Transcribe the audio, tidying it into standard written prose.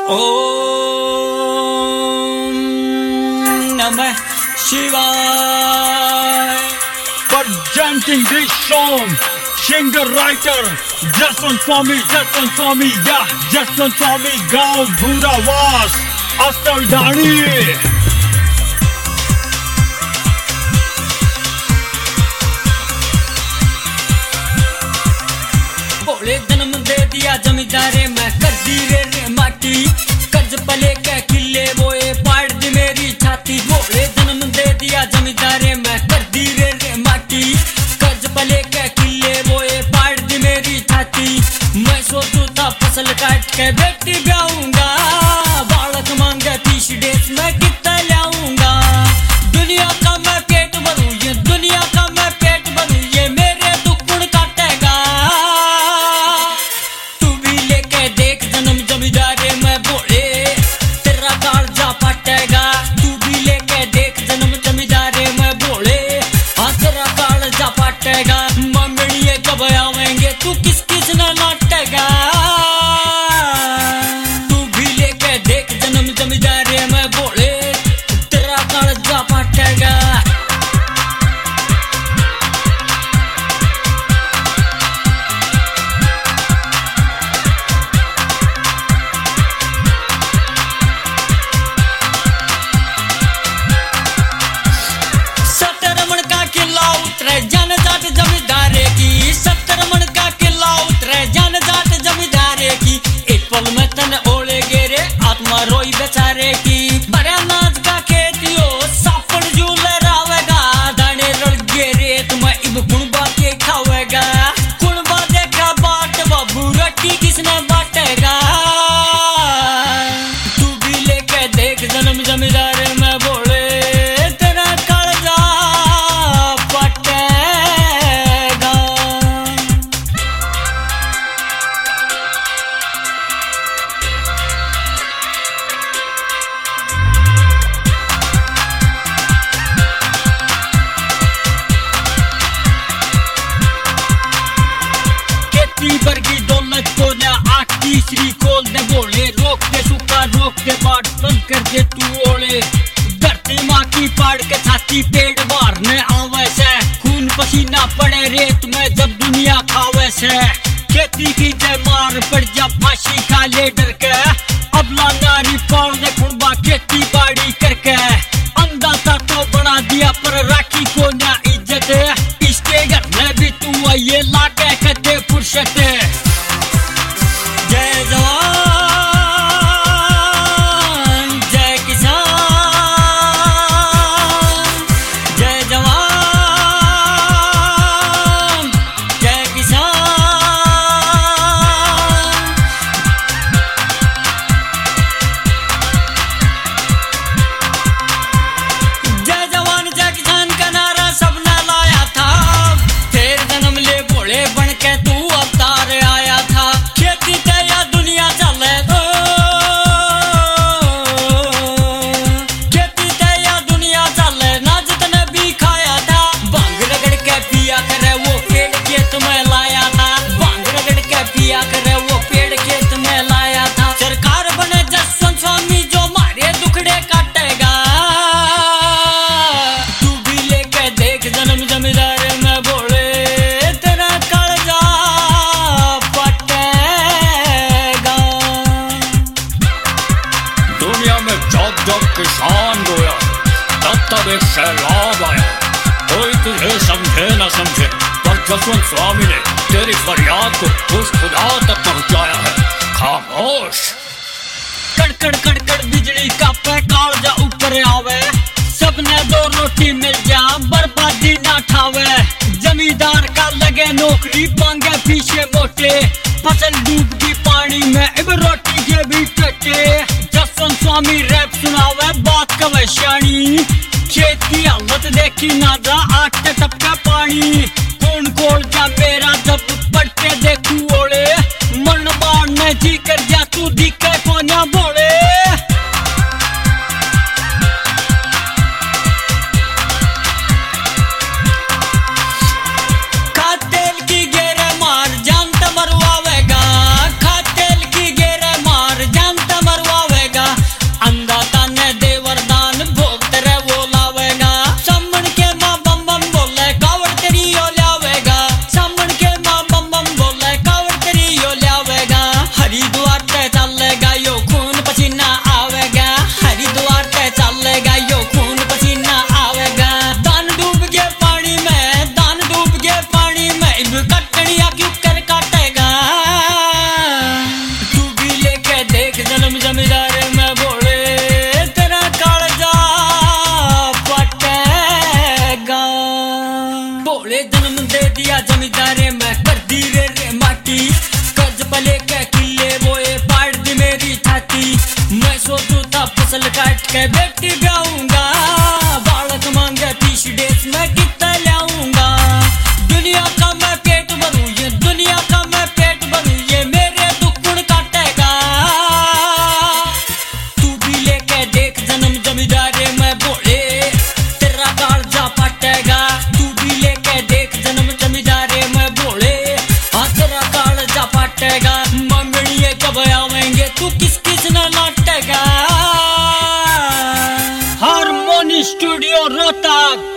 ओम नमः शिवाय. Presenting this song, singer-writer Jaswant Swami, yeah, Jaswant Swami, Gaon Bhurawas, Astaldhani. भोले जन्म दे दिया जमींदारे मैं कर दी रे माटी, कर्ज पले के किले बोए पाड़ दी मेरी छाती. भोले जन्म दे दिया जमींदारे मैं कर दी रे माटी, कर्ज पले के किले बोए पाड़ दी मेरी छाती. मैं सोचू था फसल काट के बेटी ब्याऊंगा, बालक मांगे 30 डेज में कितना लाऊंगा. दुनिया का मैं पेट भरूं, ये दुनिया का मैं पेट भरूं, ये मेरे दुख गुण काटेगा. तू भी लेके देख जन्म जमींदारे मैं भोले, तेरा कालजा फटेगा. तू भी लेके देख जन्म जमींदारे मैं भोले, हाँ तेरा कालजा फटेगा. मम्मड़िए कब आवेंगे तू किस किस न लौटेगा. तू भी लेके देख जन्म जमींदारे मैं भोले, तेरा कालजा फटेगा. सतरमण का किला उतरे जन जाट जमींदारे की, सतरमण का किला उतरे जन जाट जमींदारे की. एक पल में तन ओले गेरे आत्मा रोई बेचारे की. बड़ा नाच का खेतियो सापड़ झूले रावेगा, दाने रड़ गेरे तुम्हें इब कुणबा के खावेगा. कुणबा देखा बाट बाबू रोटी किसने बांटेगा. तू भी लेके देख जन्म जमींदारे मैं भोले, तेरा कालजा फटेगा. खेती वर्गी दौलत को ना आठ तीसरी खोल दे भोले, रोक दे सूखा रोक दे बाट बंद कर दे तू ओले. धरती माँ की पाड़ के छाती पेड़ मारने आवे से, खून पसीना पड़े रेत में जब दुनिया खावे से. खेती की जय मार पड़ जा फांसी खा ले डर के, अबला नारी पाड़ दे खुणबा खेती बाड़ी करके. अंदाजा तो बना दिया पर राखी को ना इज्जत, इसके घर में भी तू आइए लाके कदे फुर्सत. जय जवान जय किसान, जय जवान जय किसान. जय जवान जय किसान का नारा सबने लाया था, फिर जन्म ले भोले बन के तू अवतार आया था. खेती ते या दुनिया चले, खेती ते या दुनिया चले, ना जितने भी खाया था. भांग रगड़ के पिया करे वो पेड़ खेत में लाया था, भांग रगड़ के पिया करे वो पेड़ खेत में लाया था. सरकार बने जसवंत स्वामी जो मारे दुखड़े काटेगा. तू भी लेके देख जन्म जमींदारे मैं भोले, तेरा कालजा फटेगा. दुनिया में जब जब किसान रोया, तब तब एक सैलाब आया. कोई तुझे समझे न समझे, पर जसवंत स्वामी ने तेरी फरियाद को उस खुदा तक पहुंचाया है. खामोश. कड़कड़ कड़कड़ बिजली का पे कालजा ऊपर आवे, सबने दो रोटी मिल जा बर्बादी ना ठावे. जमींदार का लगे नौकरी पांगे पीछे मोटे, फसल डूब गई पानी में अब रोटी के भी टटे. जसवंत स्वामी रैप सुनावे बात कवे श्याणी, खेत की हालत देखी ना जा आठ टपका पानी. कौन कोल जा मेरा जब पड़ते देखू ओले, मन मारने जी कर जा तू दिखे कोन्या भोले. खातेल की गेरे मार जानता मरवावेगा, खातेल की गेरे मार जानता मरवा जन्म जमींदार में बोले तेरा कालजा फटेगा। बोले जन्म दे दिया जमींदारे में कर दी रे माटी, कर्ज पले के किले बोए पाड़ दी मेरी छाती। मैं सोचू था फसल काट के बेटी ब्याऊंगा, बालक मांगे 30 डेज में कितना लाऊंगा। दुनिया का मैं पेट भरूं, ये दुनिया का मैं पेट भरूं, ये मेरे दुख गुण काटेगा। तू भी लेके देख जन्म जमींदारे में बोले तेरा कालजा फटेगा। तू भी लेके देख जन्म जमींदारे में बोले हाँ तेरा कालजा फटेगा। मंगड़िए कब आवेंगे तू किस किस न लौटेगा। Harmony studio Rohtak.